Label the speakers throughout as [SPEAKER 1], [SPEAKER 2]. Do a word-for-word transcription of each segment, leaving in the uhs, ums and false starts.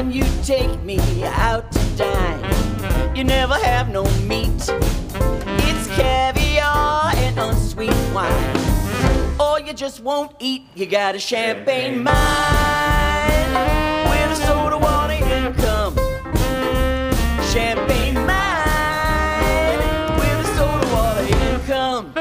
[SPEAKER 1] when you take me out to dine, you never have no meat. It's caviar and unsweet wine, or you just won't eat. You got a champagne mind with a soda water income. Champagne mind with a soda water income.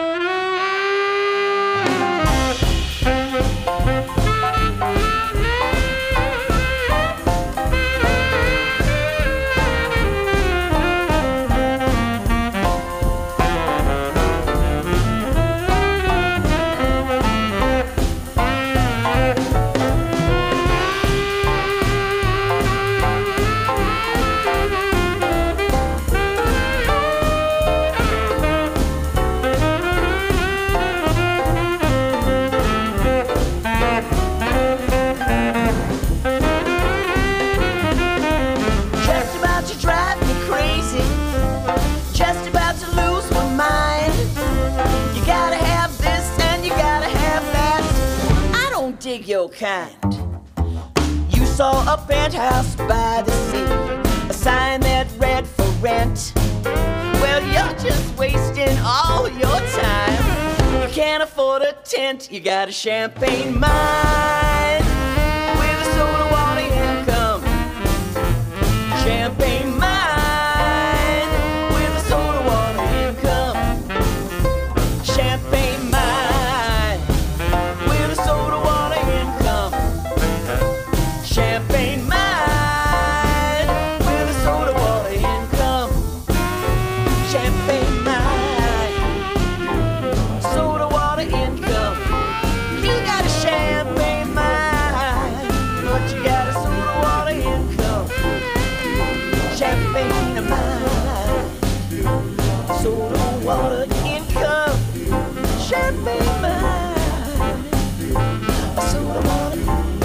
[SPEAKER 1] Your kind. You saw a penthouse by the sea, a sign that read for rent. Well, you're just wasting all your time. You can't afford a tent. You got a champagne mind with a soda water income. Champagne mind with a soda water income. Champagne mind with a soda water income. Champagne mind with a soda water income. Champagne mind, soda water income. You got a champagne mind, but you got a soda water income. Champagne mind, soda water income. Champagne mind, soda water.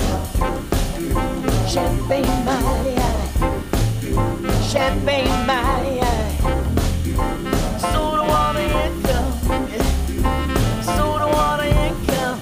[SPEAKER 1] Champagne mind, champagne mind, soda water income, soda water income.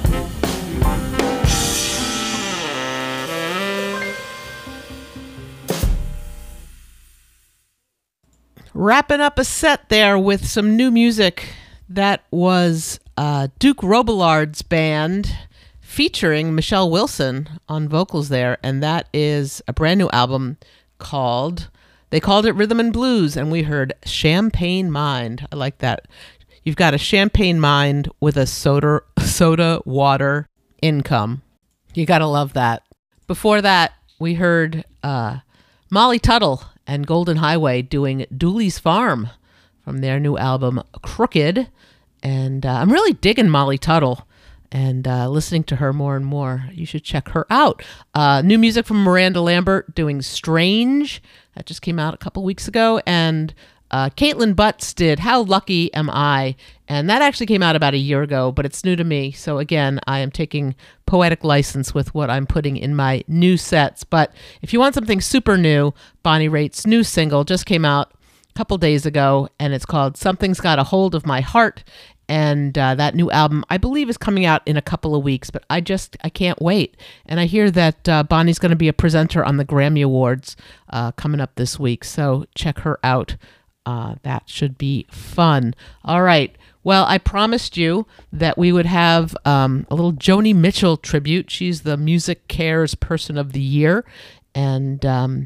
[SPEAKER 2] Wrapping up a set there with some new music. That was uh, Duke Robillard's band featuring Michelle Wilson on vocals there, and that is a brand new album called, they called it Rhythm and Blues, and we heard Champagne Mind. I like that. You've got a champagne mind with a soda soda water income. You gotta love that. Before that, we heard uh, Molly Tuttle and Golden Highway doing Dooley's Farm from their new album Crooked, and uh, I'm really digging Molly Tuttle and uh, listening to her more and more. You should check her out. Uh, new music from Miranda Lambert doing Strange. That just came out a couple weeks ago. And uh, Caitlin Butts did How Lucky Am I? And that actually came out about a year ago, but it's new to me. So again, I am taking poetic license with what I'm putting in my new sets. But if you want something super new, Bonnie Raitt's new single just came out a couple days ago, and it's called Something's Got a Hold of My Heart. And uh, that new album, I believe, is coming out in a couple of weeks, but I just, I can't wait. And I hear that uh, Bonnie's going to be a presenter on the Grammy Awards uh, coming up this week, so check her out. Uh, that should be fun. All right. Well, I promised you that we would have um, a little Joni Mitchell tribute. She's the Music Cares Person of the Year. And um,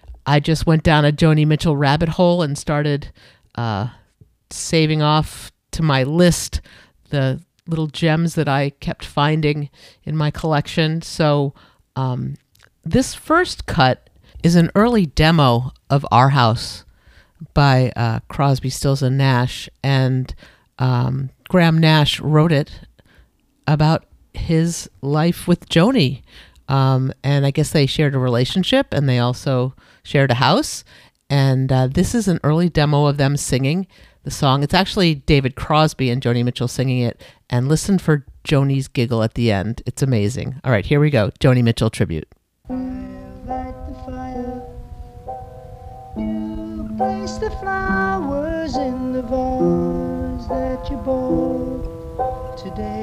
[SPEAKER 2] I just went down a Joni Mitchell rabbit hole and started uh, saving off to my list the little gems that I kept finding in my collection. So um, this first cut is an early demo of Our House by uh, Crosby, Stills and Nash. And um, Graham Nash wrote it about his life with Joni. Um, and I guess they shared a relationship, and they also shared a house. And uh, this is an early demo of them singing the song. It's actually David Crosby and Joni Mitchell singing it. And listen for Joni's giggle at the end. It's amazing. All right, here we go. Joni Mitchell tribute.
[SPEAKER 3] Light the fire. You place the flowers in the vase that you bought today.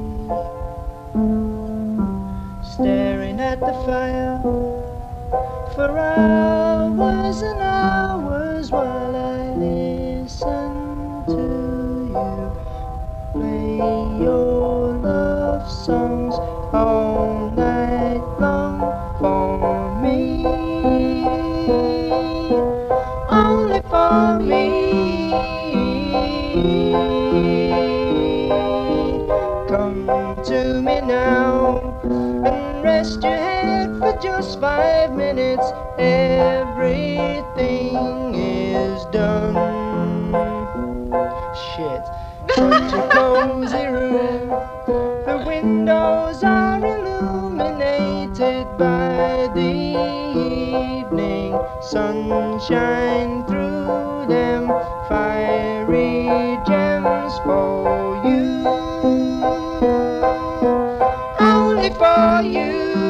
[SPEAKER 3] Staring at the fire, for hours and hours while I listen to you play your love songs all night long for me, only for me. Come to me now and rest your head for just five minutes. Everything is done. Shit. Such a cozy room. The windows are illuminated by the evening sunshine through them. Fiery gems for you, only for you.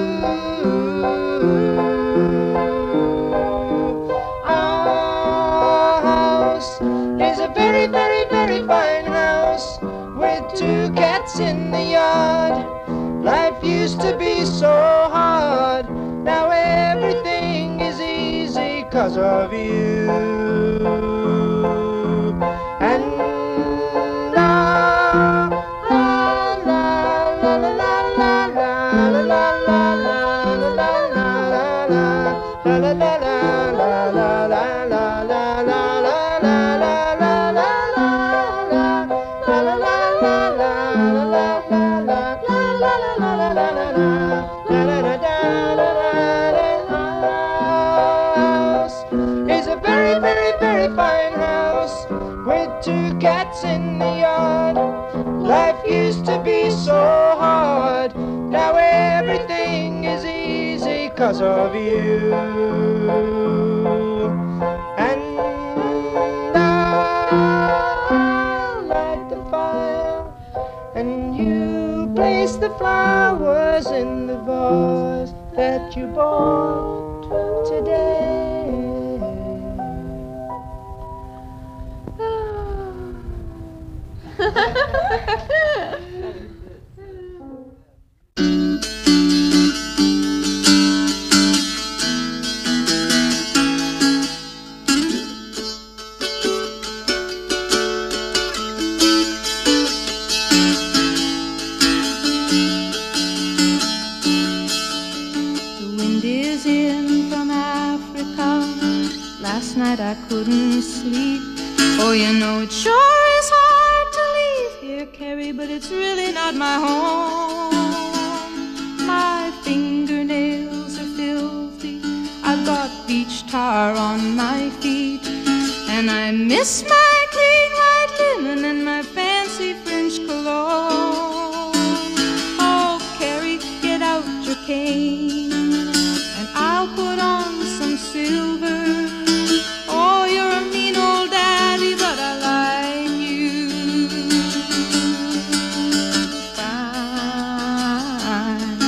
[SPEAKER 3] Our house is a very, very, very fine house with two cats in the yard. Life used to be so hard, now everything is easy 'cause of you. And la la la la la la la la la la la la la la la la la la cats in the yard. Life used to be so hard, now everything is easy 'cause of you. And I'll light the fire and you place the flowers in the vase that you bought today.
[SPEAKER 4] Last night I couldn't sleep. Oh, you know it sure is hard to leave here, Carrie, but it's really not my home. My fingernails are filthy, I've got beach tar on my feet, and I miss my clean white linen and my fancy French cologne. Oh, Carrie, get out your cane and I'll put on some silver. Oh, you're a mean old daddy, but I like you fine.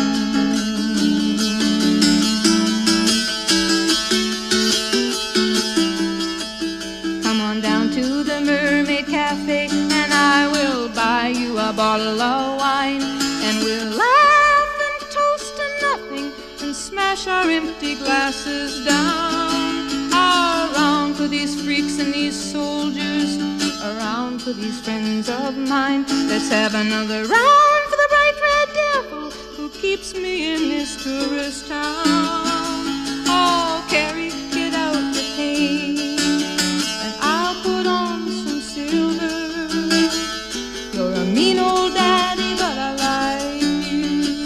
[SPEAKER 4] Come on down to the Mermaid Cafe and I will buy you a bottle of wine, and we'll laugh and toast to nothing and smash our empty glasses down. Around for these freaks and these soldiers, around for these friends of mine. Let's have another round for the bright red devil who keeps me in this tourist town. Oh, Carrie, get out the cane and I'll put on some silver. You're a mean old daddy, but I like you.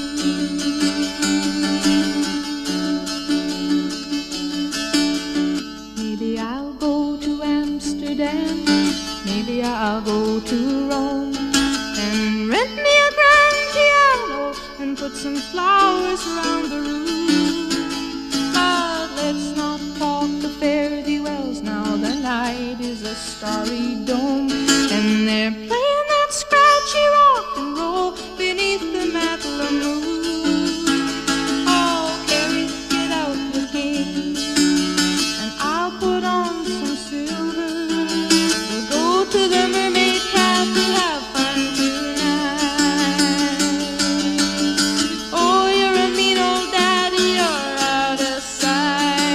[SPEAKER 4] Maybe I'll go to Amsterdam, maybe I'll go to Rome, and rent me a grand piano and put some flowers around the room. But let's not talk the fare-thee-wells now, the night is a starry dome, and they're playing that scratchy rock and roll beneath the Matla moon. Oh, Carrie, get out the cane and I'll put on some silver. We'll go to the Mermaid Cafe to have fun tonight. Oh, you're a mean old daddy, you're out of sight.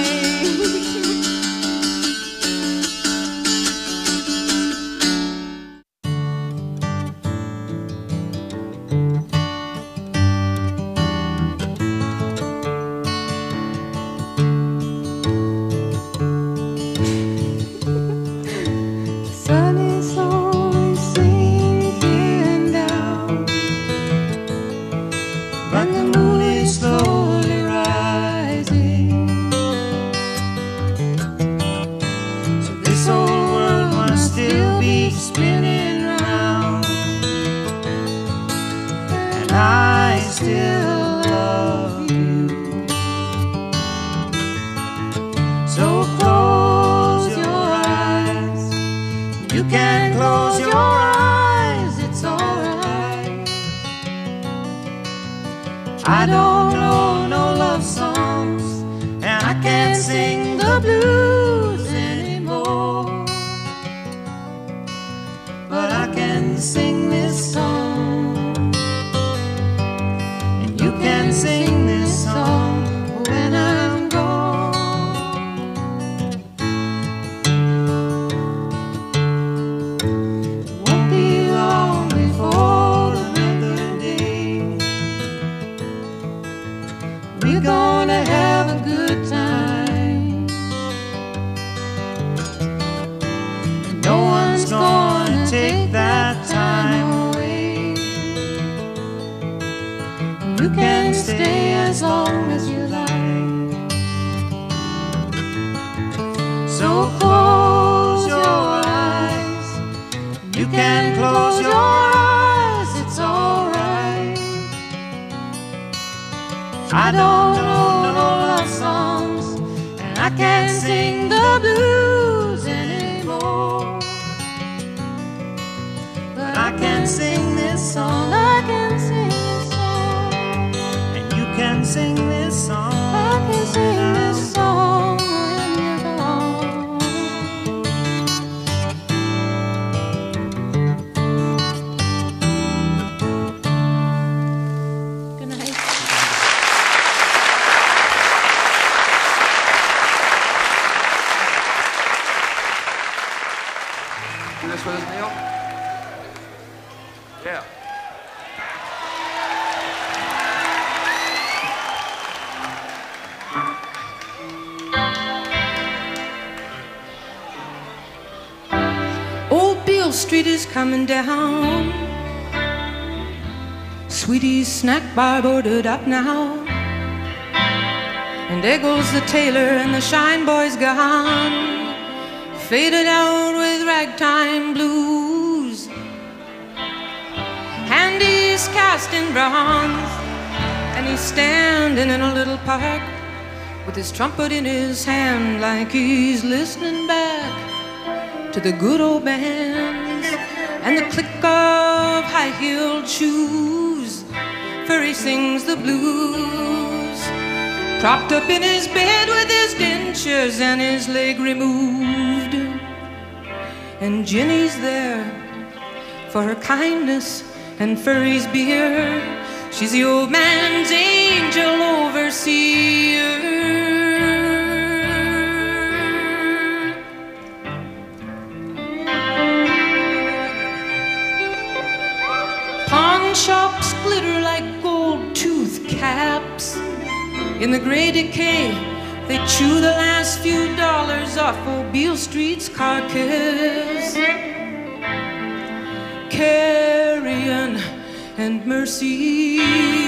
[SPEAKER 4] the blues anymore. But I can sing this song, and you can sing this song when I'm gone. It won't be long before the record day. We're gonna have a good time. No one's gonna take that time away. You can stay as long as you like. So close your eyes. You can close your eyes, it's alright. I don't know no love songs, and I can't sing the blues anymore. But I can sing this song, I can sing this song, and you can sing this song. I can sing this song when you're gone. Good night.
[SPEAKER 5] Do this with us, Neil? Yeah.
[SPEAKER 4] Old Beale Street is coming down. Sweetie's snack bar boarded up now. And there goes the tailor and the shine boy's gone, faded out with ragtime blues. Handy's cast in bronze, and he's standing in a little park with his trumpet in his hand, like he's listening back to the good old bands and the click of high-heeled shoes. For he sings the blues, propped up in his bed with his dentures and his leg removed. And Jenny's there for her kindness and for his beer. She's the old man's angel overseer. Pawn shops glitter like gold tooth caps. In the gray decay, they chew the last few dollars off old Beale Street's carcass. Carrion and Mercy,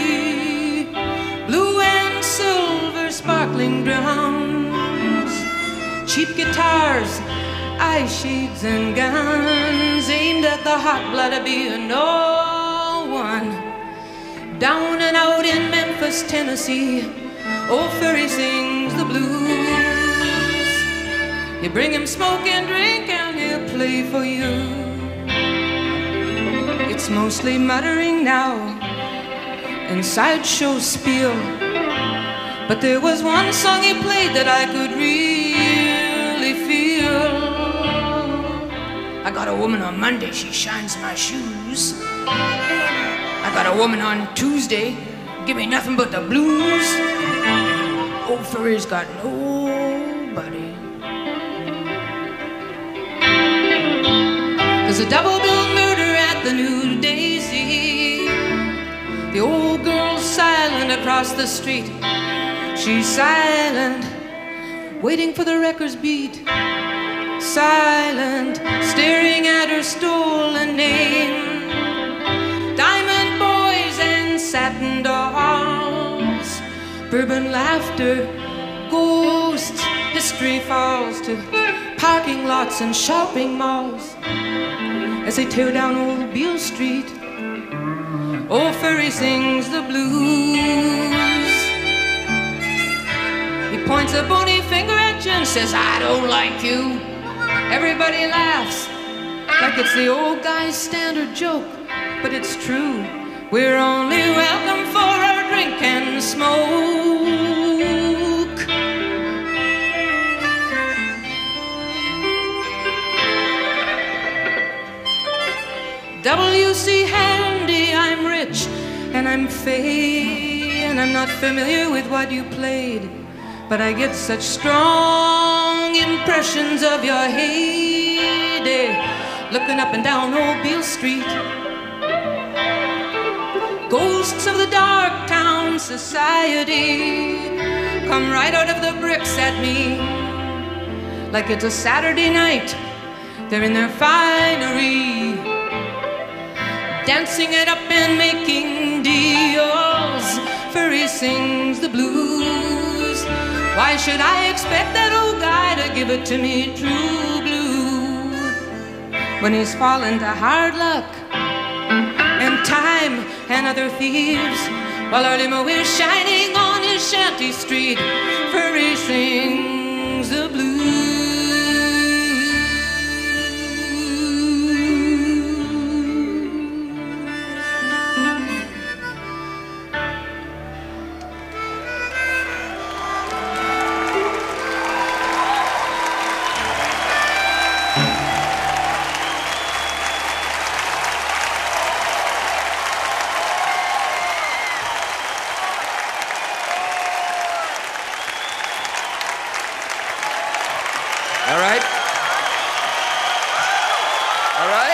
[SPEAKER 4] blue and silver sparkling drums, cheap guitars, eye shades and guns, aimed at the hot blood of being no one. Down and out in Memphis, Tennessee, old Ferry sings the blues. You bring him smoke and drink and he'll play for you. It's mostly muttering now and sideshow spiel, but there was one song he played that I could really feel. I got a woman on Monday, she shines my shoes. I got a woman on Tuesday, give me nothing but the blues. Old Ferry's got nobody. There's a double-bill murder at the New Daisy. The old girl's silent across the street. She's silent, waiting for the record's beat. Silent, staring at her stolen name. Diamond boys and satin dolls, bourbon laughter, ghosts. History falls to parking lots and shopping malls as they tear down old Beale Street. Old Ferry sings the blues. He points a bony finger at you and says, I don't like you. Everybody laughs like it's the old guy's standard joke, but it's true. We're only welcome for our drink and smoke. W C Handy, I'm rich and I'm fey, and I'm not familiar with what you played, but I get such strong impressions of your heyday, looking up and down Old Beale Street. Ghosts of the dark town society come right out of the bricks at me, like it's a Saturday night. They're in their finery, dancing it up and making deals. Furry sings the blues. Why should I expect that old guy to give it to me true blue, when he's fallen to hard luck and time and other thieves, while our limo is shining on his shanty street? Furry sings the blues.
[SPEAKER 5] All right? All right?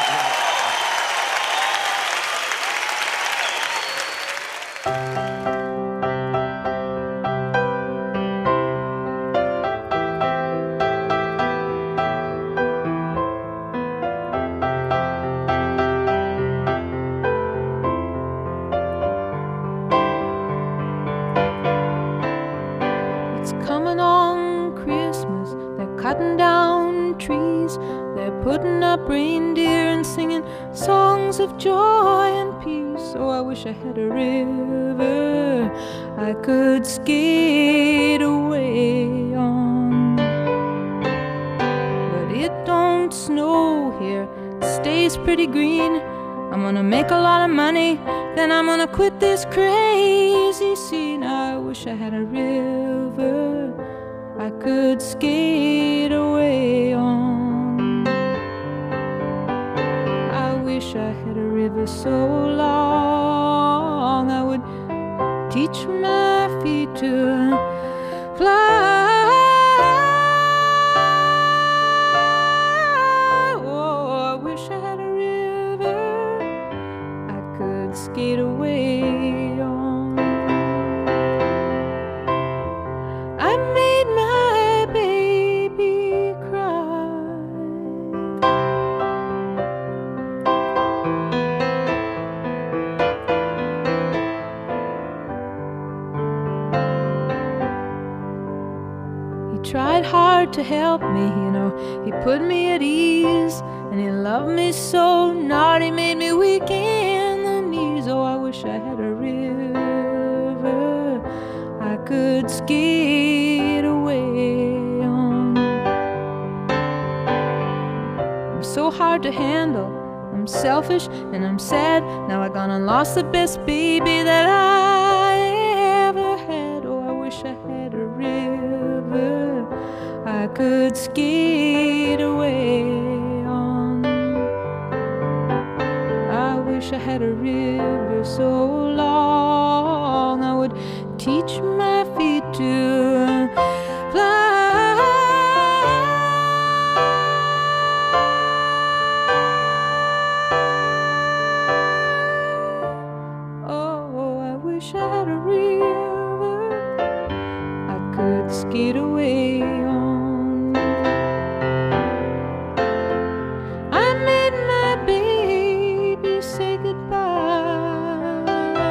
[SPEAKER 4] It's coming on Christmas. They're cutting down trees. They're putting up reindeer and singing songs of joy and peace. Oh, I wish I had a river I could skate away on. But it don't snow here, it stays pretty green. I'm gonna make a lot of money, then I'm gonna quit this crazy scene. I wish I had a river I could skate away on. I wish I had a river so long I would teach my feet to fly. Oh, I wish I had a river I could skate away on. I made my baby cry. He tried hard to help me, you know. He put me at ease, and he loved me so. Naughty made me weak in the knees. Oh, I wish I had a river I could skate away on. I'm so hard to handle, I'm selfish and I'm sad. Now I gone and lost the best baby that I ever had. Oh, I wish I had a river I could skate away on. I wish I had a river so long I would teach my feet to fly. Oh, I wish I had a river I could skate away on. I made my baby say goodbye.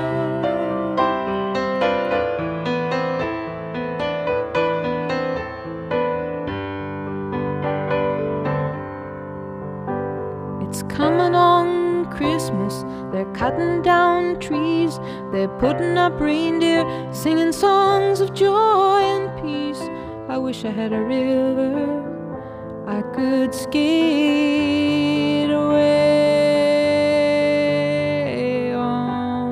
[SPEAKER 4] It's coming on Christmas. They're cutting down trees. They're putting up reindeer, singing songs of joy and peace. I wish I had a river I could skate away on.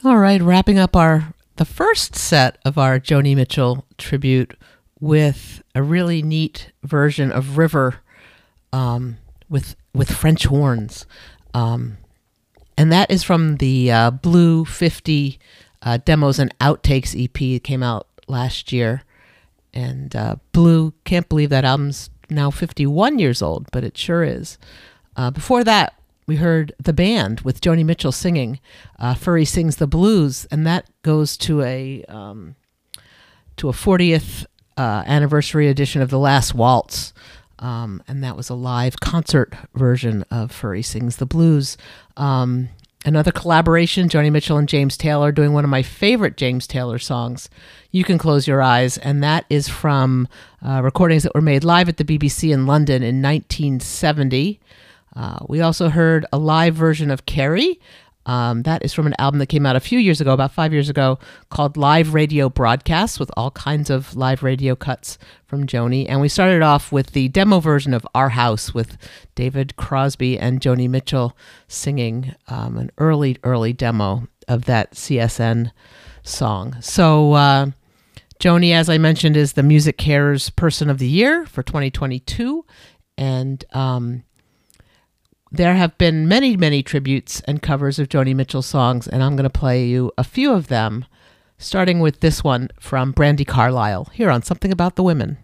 [SPEAKER 2] All right, wrapping up our the first set of our Joni Mitchell tribute with a really neat version of River um, with with French horns. Um, and that is from the uh, Blue fifty uh, Demos and Outtakes E P. It came out last year. And uh, Blue, can't believe that album's now fifty-one years old, but it sure is. Uh, before that, we heard The Band with Joni Mitchell singing uh, Furry Sings the Blues, and that goes to a um, to a fortieth uh, anniversary edition of The Last Waltz, um, and that was a live concert version of Furry Sings the Blues. Um, another collaboration, Joni Mitchell and James Taylor doing one of my favorite James Taylor songs, You Can Close Your Eyes, and that is from uh, recordings that were made live at the B B C in London in nineteen seventy. Uh, we also heard a live version of Carrie. Um, that is from an album that came out a few years ago, about five years ago, called Live Radio Broadcasts, with all kinds of live radio cuts from Joni. And we started off with the demo version of Our House with David Crosby and Joni Mitchell singing um, an early, early demo of that C S N song. So uh, Joni, as I mentioned, is the Music Cares Person of the Year for twenty twenty-two. And um, there have been many, many tributes and covers of Joni Mitchell songs, and I'm going to play you a few of them, starting with this one from Brandi Carlile, here on Something About the Women.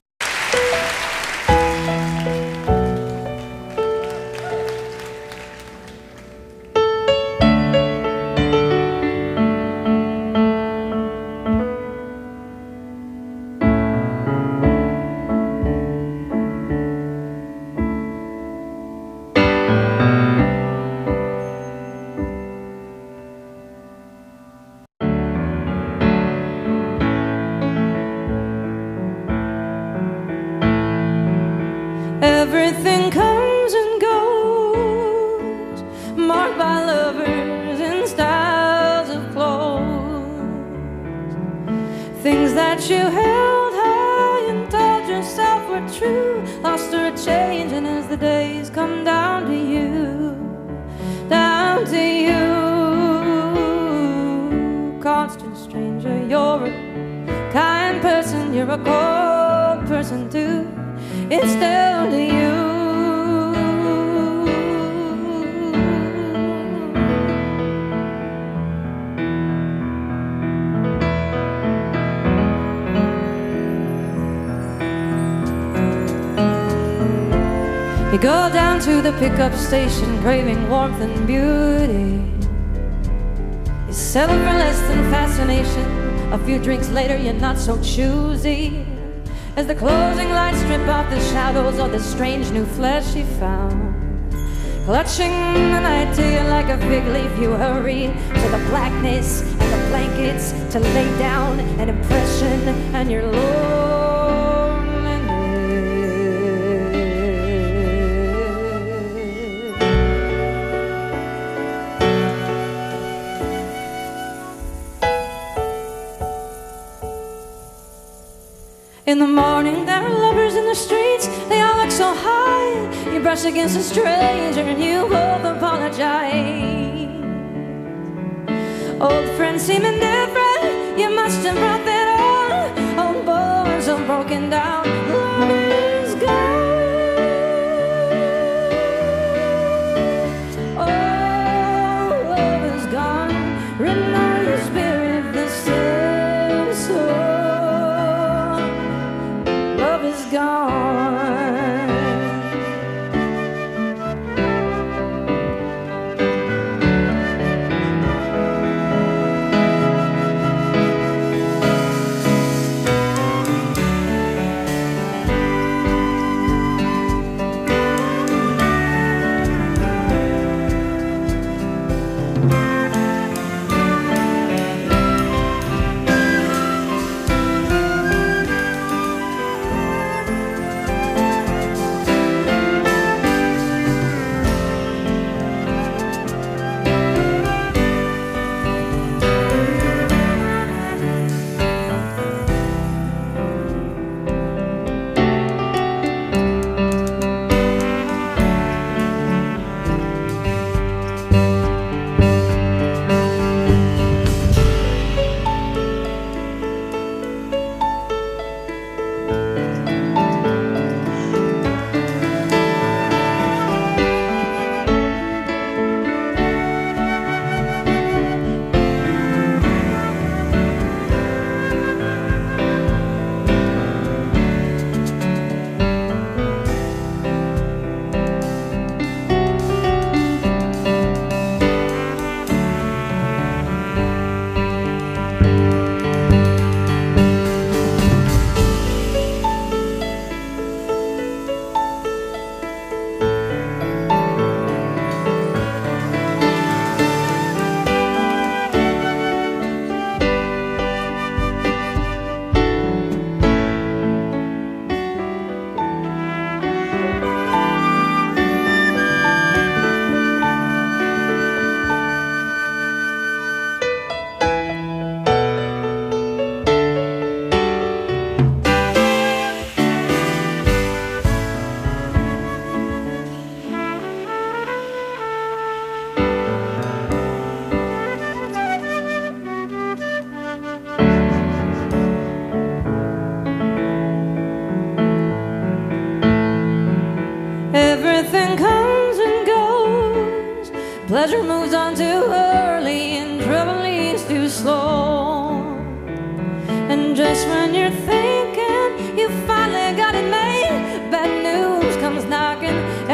[SPEAKER 6] Everything comes and goes, marked by lovers and styles of clothes. Things that you held high and told yourself were true, lost or changing as the days come down to you, down to you. Constant stranger, you're a kind person, you're a cold person too. It's down to you. You go down to the pickup station, craving warmth and beauty. You settle for less than fascination. A few drinks later, you're not so choosy. As the closing lights strip off the shadows of the strange new flesh you found, clutching the night to you like a fig leaf, you hurry to the blackness and the blankets to lay down an impression and your loneliness. In the morning there are lovers in the streets, they all look so high. You brush against a stranger and you both apologize. Old friends seem indifferent, you must have brought that on. Old bones so broken down, love is gone. Oh, love is gone, written on your spirit, the same soul. Love is gone.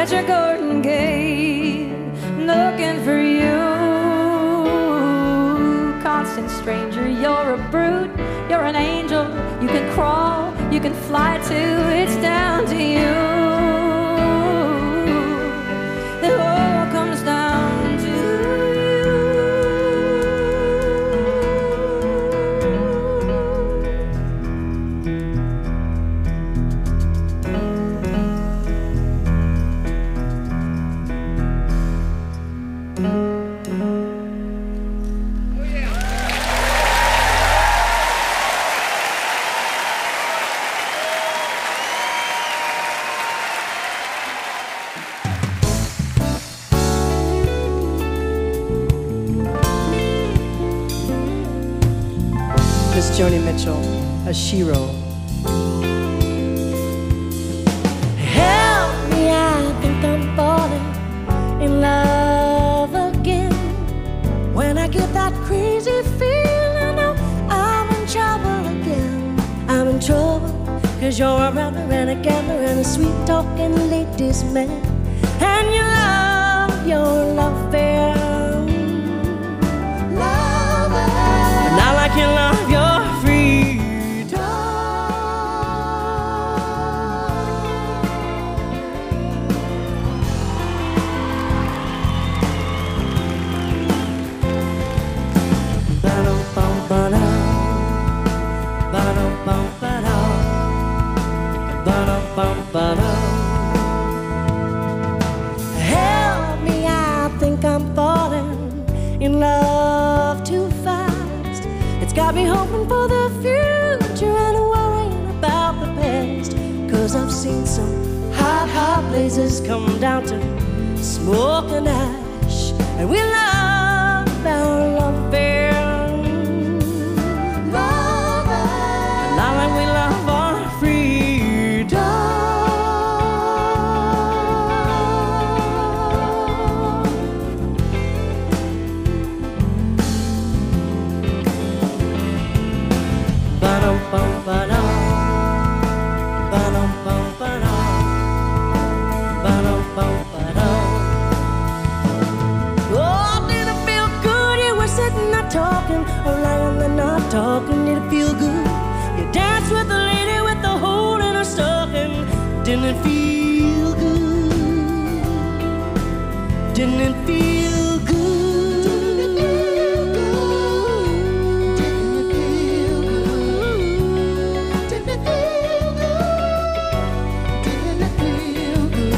[SPEAKER 6] at your garden gate, looking for you. Constant stranger, you're a brute, you're an angel. You can crawl, you can fly too, it's down to you. It all comes down to
[SPEAKER 7] Miss Joni Mitchell, a Shiro.
[SPEAKER 8] Help me, I think I'm falling in love again. When I get that crazy feeling, I know I'm in trouble again. I'm in trouble, cause you're a rapper and a gambler and a sweet-talking ladies' man. And you love your love affair. Love affair. And I like your love, your help me, I think I'm falling in love too fast. It's got me hoping for the future and worrying about the past. Cause I've seen some hot, hot blazes come down to smoke and ash. And we love our love affair. Love affair. And now when we love our freedom. Talking, or lying and not talking, did it feel good? You danced with the lady with the hole in her stocking. Didn't it feel good? Didn't it feel good? Didn't it feel good? Didn't it feel good? Didn't it feel good?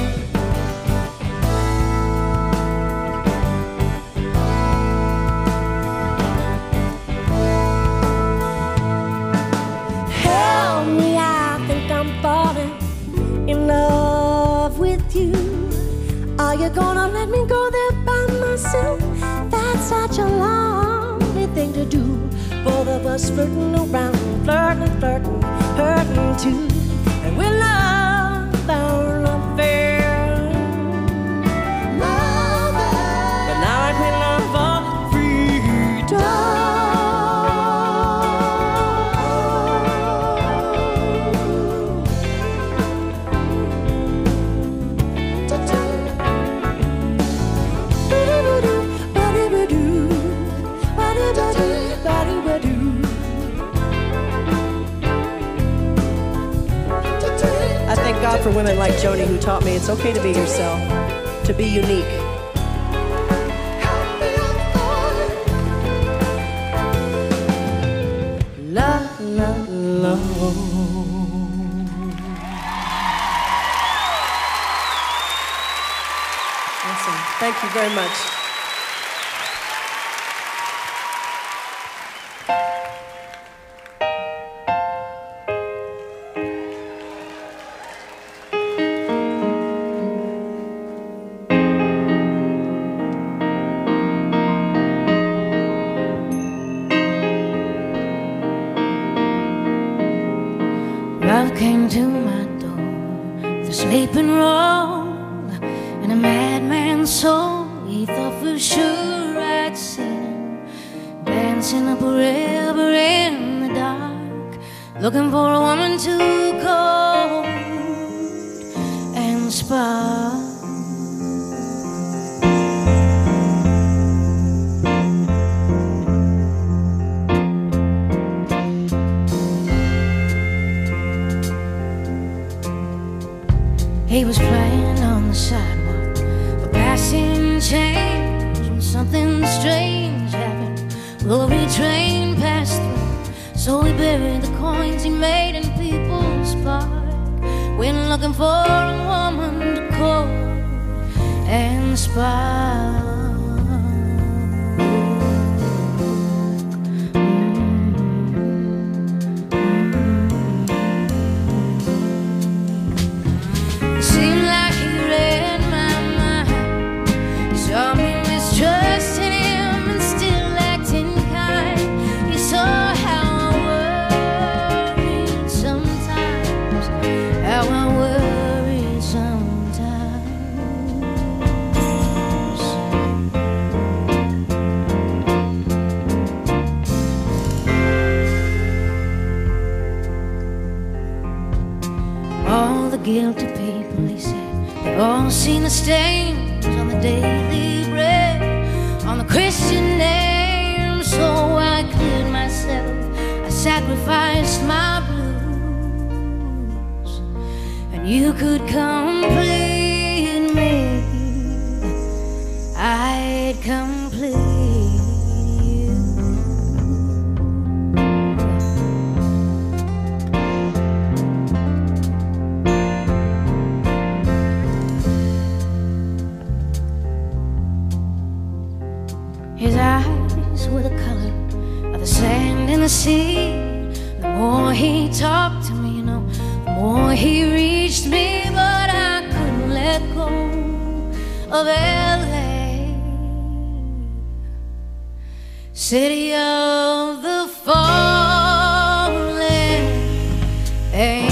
[SPEAKER 8] In love with you. Are you gonna let me go there by myself? That's such a lonely thing to do. Both of us flirting around, flirting, flirting, hurting too. And we love our love affair. Love affair. But now I can love our freedom.
[SPEAKER 7] I thank God for women like Joni who taught me it's okay to be yourself, to be unique. La, la, la. Awesome. Thank you very much.
[SPEAKER 9] Love came to my door, the sleeping roll, and a madman's soul. He thought for sure I'd seen him dancing up a river in the dark, looking for a woman to cold and spark. He was playing on the sidewalk, a passing change, when something strange happened. Glory train passed through, so he buried the coins he made in People's Park. Went looking for a woman to call and spark. Guilty people, he said, they've all seen the stains on the daily bread, on the Christian name. So I cleared myself, I sacrificed my blues, and you could complete me, I'd complete you. His eyes were the color of the sand in the sea. The more he talked to me, you know, the more he reached me. But I couldn't let go of L A, city of the fallen angels.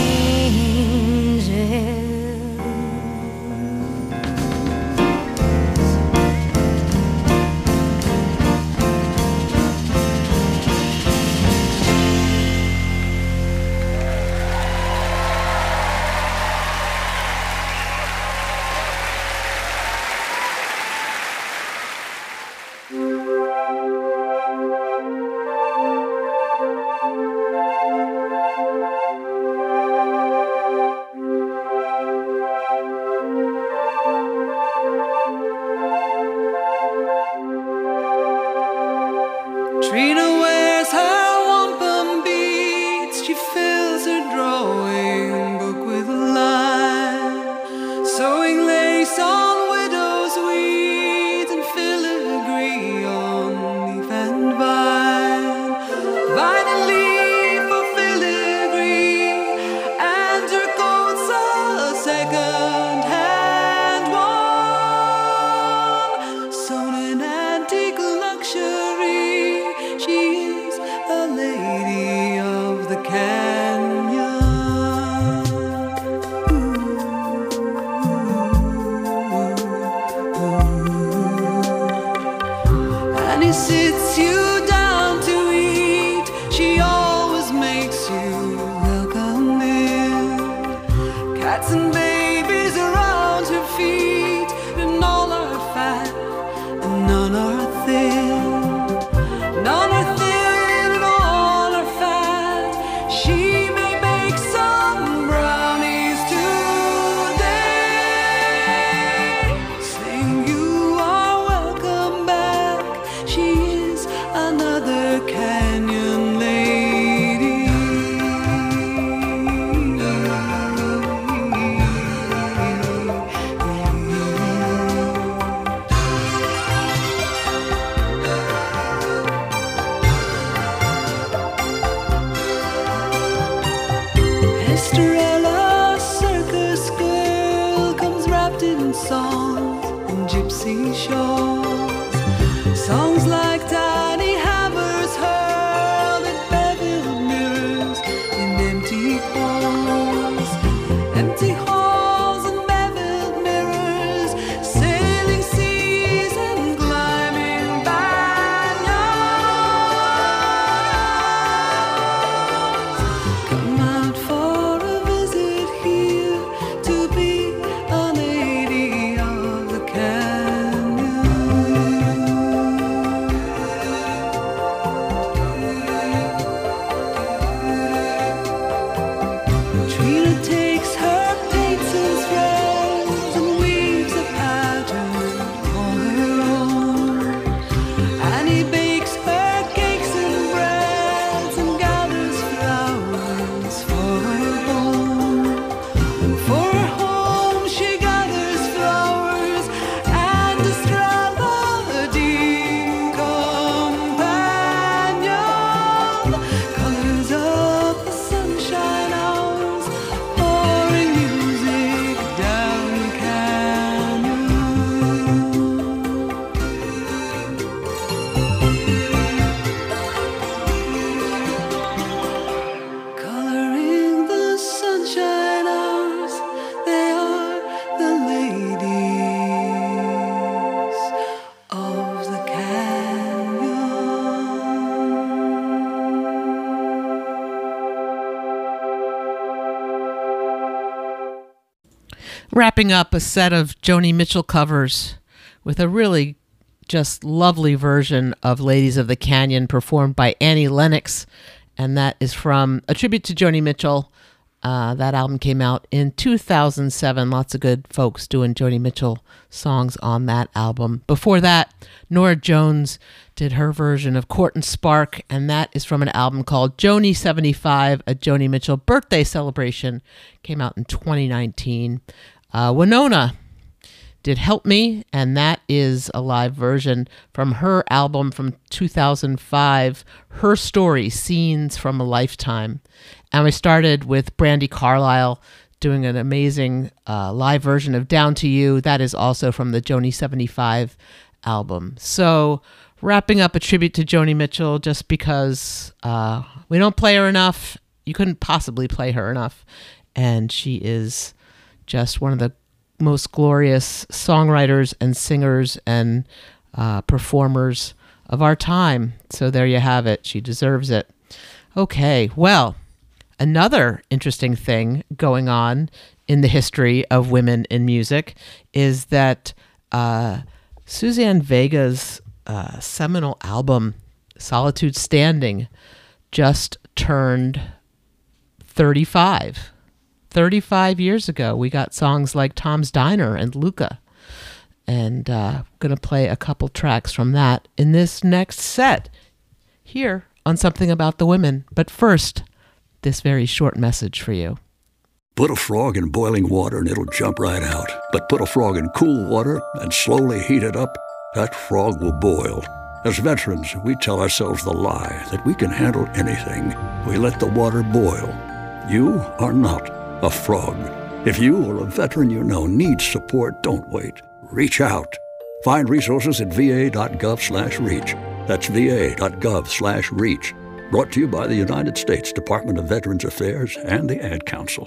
[SPEAKER 10] Trina wears her wampum beads, she fills her drawing book with a line, sewing lace on widow's weeds and filigree on leaf and vine, vine and leaf for filigree, and her coat's a second-hand one, sewn in antique luxury. She
[SPEAKER 2] Wrapping up a set of Joni Mitchell covers with a really just lovely version of Ladies of the Canyon performed by Annie Lennox. And that is from a tribute to Joni Mitchell. Uh, that album came out in two thousand seven. Lots of good folks doing Joni Mitchell songs on that album. Before that, Norah Jones did her version of Court and Spark, and that is from an album called Joni seventy-five, a Joni Mitchell birthday celebration. Came out in twenty nineteen. Uh, Winona did Help Me, and that is a live version from her album from two thousand five, Her Story, Scenes from a Lifetime. And we started with Brandi Carlile doing an amazing uh, live version of Down to You. That is also from the Joni seventy-five album. So wrapping up a tribute to Joni Mitchell just because uh, we don't play her enough. You couldn't possibly play her enough. And she is just one of the most glorious songwriters and singers and uh, performers of our time. So there you have it. She deserves it. Okay, well, another interesting thing going on in the history of women in music is that uh, Suzanne Vega's uh, seminal album, Solitude Standing, just turned thirty-five. thirty-five years ago, we got songs like Tom's Diner and Luca. And uh, I'm going to play a couple tracks from that in this next set here on Something About the Women. But first, this very short message for you.
[SPEAKER 11] Put a frog in boiling water and it'll jump right out. But put a frog in cool water and slowly heat it up, that frog will boil. As veterans, we tell ourselves the lie that we can handle anything. We let the water boil. You are not a frog. If you or a veteran you know needs support, don't wait. Reach out. Find resources at va.gov slash reach. That's va.gov slash reach. Brought to you by the United States Department of Veterans Affairs and the Ad Council.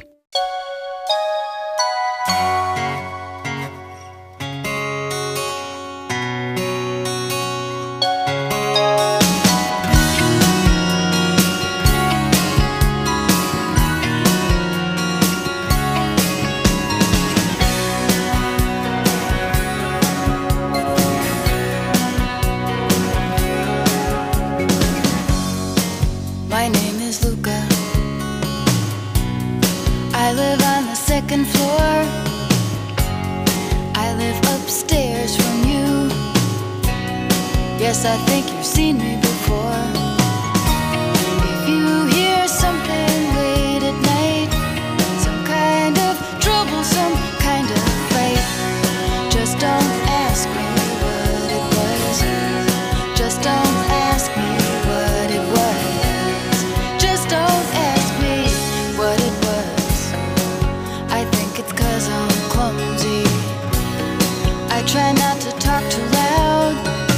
[SPEAKER 12] Yes, I think you've seen me before. If you hear something late at night, some kind of trouble, some kind of fight, just don't ask me what it was. Just don't ask me what it was. Just don't ask me what it was. I think it's 'cause I'm clumsy. I try not to talk too loud.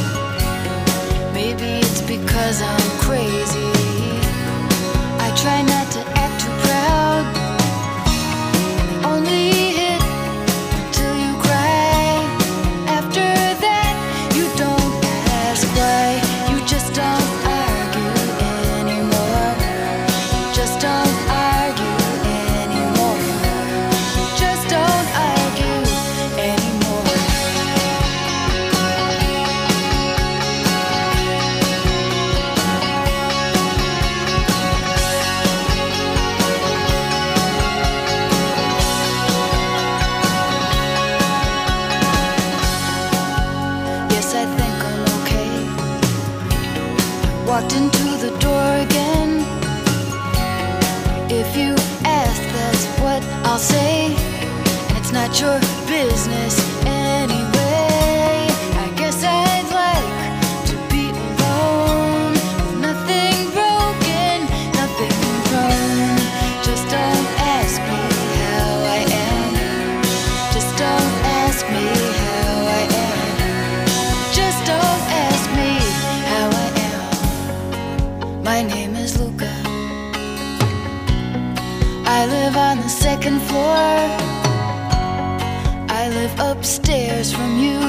[SPEAKER 12] Maybe it's because I'm crazy. I try not to act too proud. Only hit till you cry. After that, you don't ask why. You just don't argue anymore. Just don't argue anymore. Just don't argue anymore. Walked into the door again. If you ask, that's what I'll say. And it's not your business anyway. I guess I'd like to be alone. Nothing broken, nothing wrong. Just don't ask me how I am. Just don't ask me how I am. Just don't ask me how I am. My name is Luca. I live on the second floor. I live upstairs from you.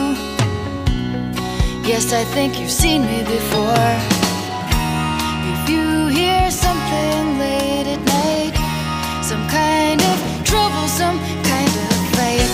[SPEAKER 12] Yes, I think you've seen me before. If you hear something late at night, some kind of trouble, some kind of fight,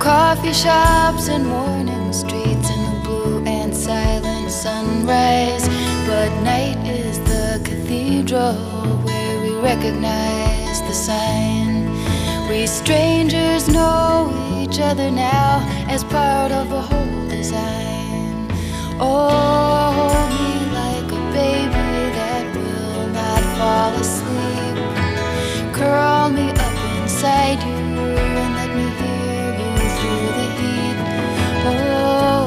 [SPEAKER 12] coffee shops and morning streets in the blue and silent sunrise. But night is the cathedral where we recognize the sign. We strangers know each other now as part of a whole design. Oh, hold me like a baby that will not fall asleep. Curl me up inside you and let me hear you through the heat. Oh,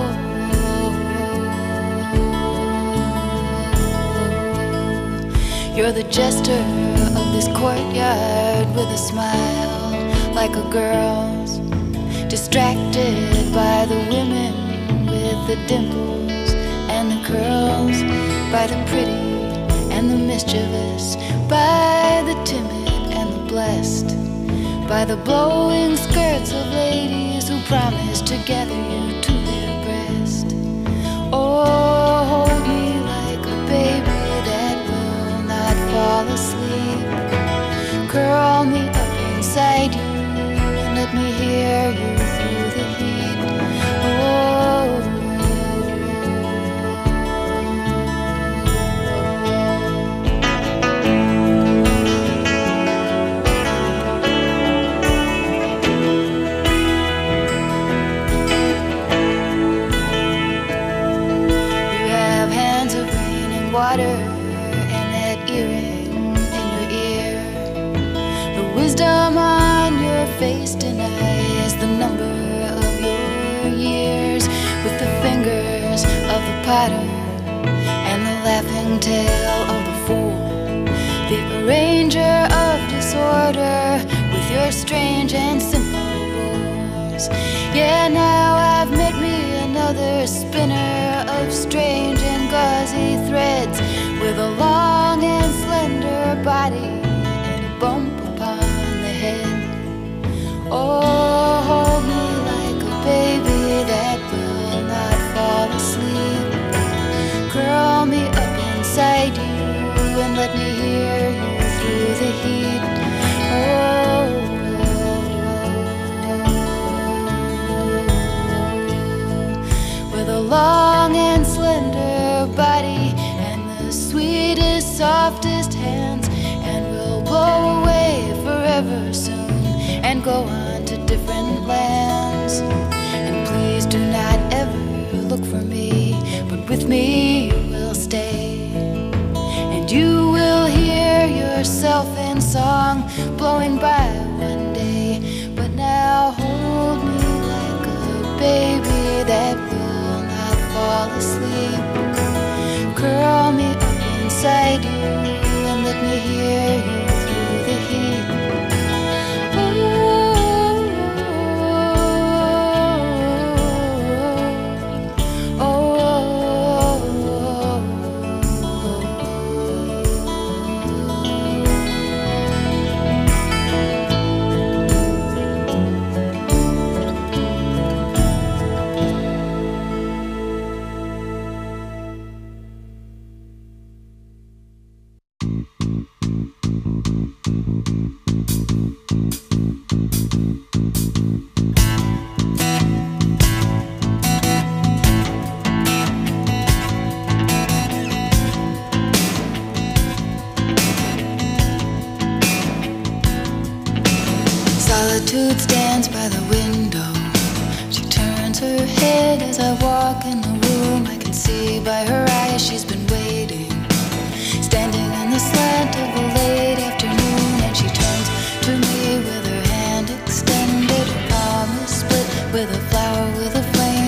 [SPEAKER 12] you're the jester of this courtyard with a smile like a girl's, distracted by the women with the dimples and the curls, by the pretty and the mischievous, by the timid and the blessed, by the blowing skirts of ladies who promise to gather you to their breast. Oh, hold me like a baby that will not fall asleep. Curl me up inside you and let me hear you through the heat. Oh, you have hands of raining water and that earring in your ear. The wisdom on your face denies the number of your years. With the fingers of the potter and the laughing tail of the fool, the arranger of disorder with your strange and simple rules. Yeah, now I've met me another spinner of strange and gauzy threads, with a long and slender body and a bump upon the head. Oh, hold me like a baby that will not fall asleep. Curl me up inside you and let me hear you through the heat. Oh, with a long and slender body and the sweetest, softest hands, and we'll blow away forever soon and go on to different lands. And please do not ever look for me, but with me you will stay, and you will hear yourself in song blowing by one day. But now hold me like a baby that will not fall asleep. Curl me up inside you and let me hear you through the heat. Solitude stands by the window. She turns her head as I walk in the room. I can see by her eyes she's been waiting, standing in the slant of the late afternoon. And she turns to me with her hand extended, her palm is split with a flower with a flame.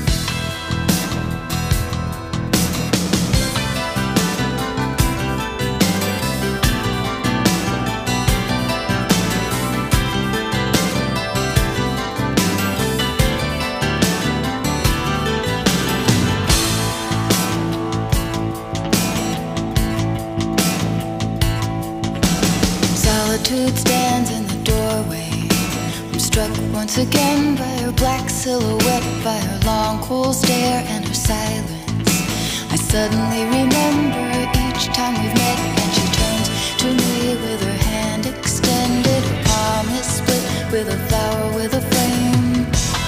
[SPEAKER 12] Solitude stands in the doorway. I'm struck once again by her black silhouette, by her long cool stare and her silence. I suddenly remember each time we've met, and she turns to me with her hand extended, her palm is split with a flower with a flame.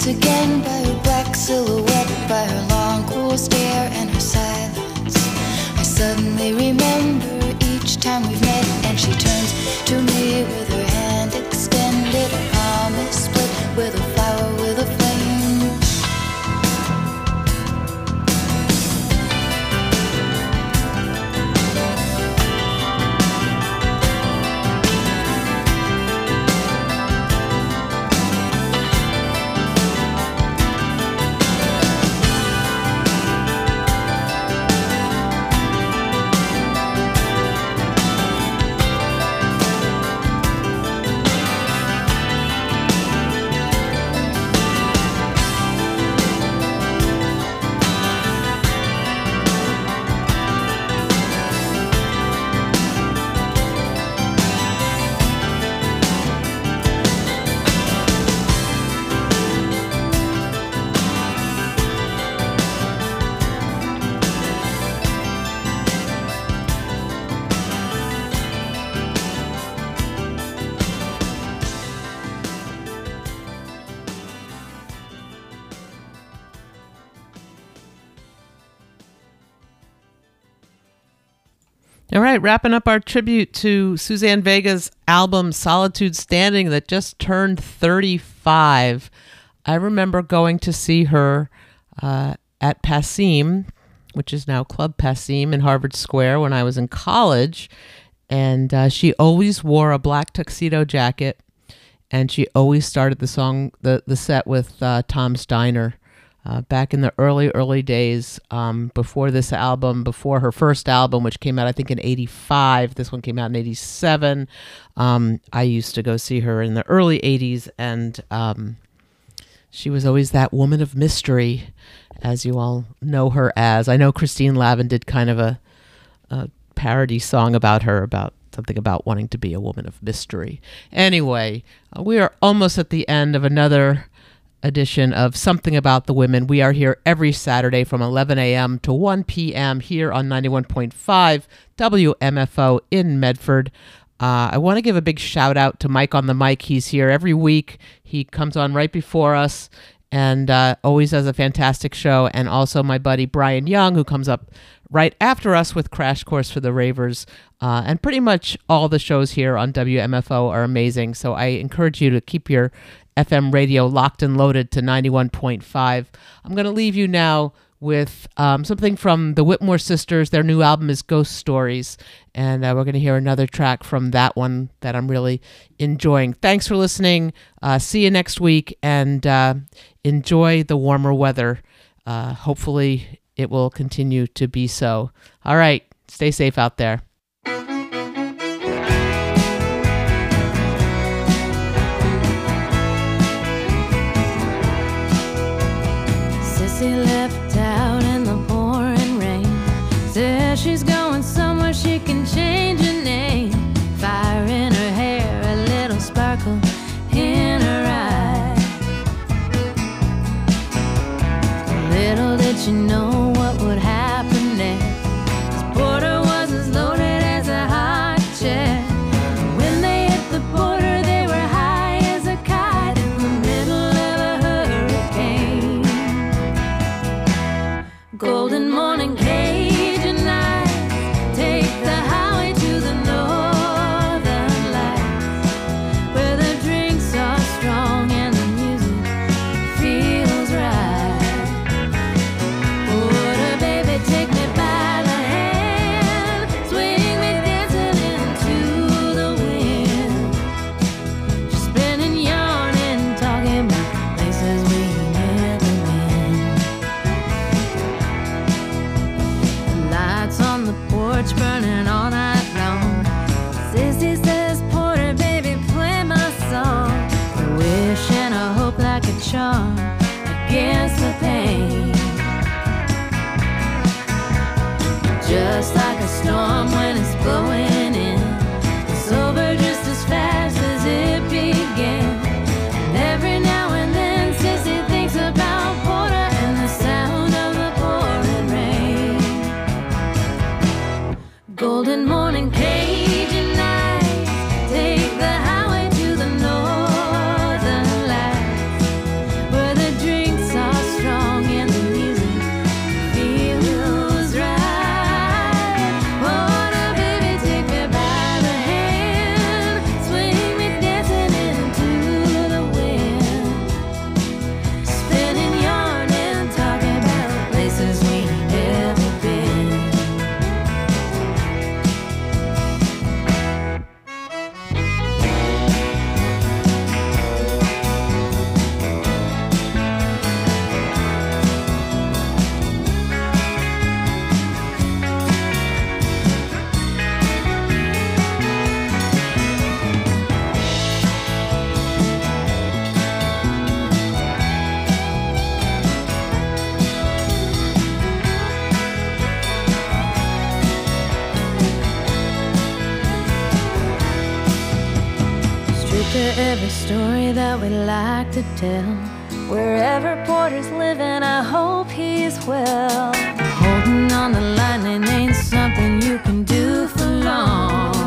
[SPEAKER 12] again by her black silhouette, by her long cool stare and her silence. I suddenly remember each time we've met, and she turns to me with her hand extended, a promise split with a flower, with a flame.
[SPEAKER 2] All right, wrapping up our tribute to Suzanne Vega's album Solitude Standing that just turned thirty-five. I remember going to see her uh, at Passim, which is now Club Passim in Harvard Square, when I was in college. And uh, she always wore a black tuxedo jacket, and she always started the song, the, the set with uh, Tom Steiner. Uh, back in the early, early days, um, before this album, before her first album, which came out, I think, in eighty-five. This one came out in eighty-seven. Um, I used to go see her in the early eighties, and um, she was always that woman of mystery, as you all know her as. I know Christine Lavin did kind of a, a parody song about her, about something about wanting to be a woman of mystery. Anyway, uh, we are almost at the end of another edition of Something About the Women. We are here every Saturday from eleven a.m. to one p.m. here on ninety-one point five W M F O in Medford. Uh, I want to give a big shout out to Mike on the mic. He's here every week. He comes on right before us and uh, always does a fantastic show. And also my buddy Brian Young, who comes up right after us with Crash Course for the Ravers. Uh, and pretty much all the shows here on W M F O are amazing. So I encourage you to keep your F M radio locked and loaded to ninety-one point five. I'm going to leave you now with um, something from the Whitmore Sisters. Their new album is Ghost Stories, and uh, we're going to hear another track from that one that I'm really enjoying. Thanks for listening. Uh, see you next week, and uh, enjoy the warmer weather. Uh, hopefully it will continue to be so. All right, stay safe out there.
[SPEAKER 6] Sissy left out in the pouring rain. Says she's going somewhere she can change her name. Fire in her hair, a little sparkle in her eye. Little did she know what would happen next. This border was as loaded as a hot jet. When they hit the border, they were high as a kite in the middle of a hurricane. Golden morning Cajun nights, take the highway to the northern lights, where the drinks are strong and the music feels right. Would a baby take me by the hand, swing me dancing into the wind, just spinning, yarning, talking about places we never been. Lights on the porch burning all night long. Sissy says, Porter, baby, play my song. A wish and a hope like a charm against the pain. Just like a storm when it's blowing in, it's over just as fast as it began. And every now and then Sissy thinks about Porter and the sound of the pouring rain. Golden morning Cajun nights, take the highway to the northern lights, where the
[SPEAKER 9] to every story that we like to tell. Wherever Porter's living, I hope he's well. Holding on the line, it ain't something you can do for long.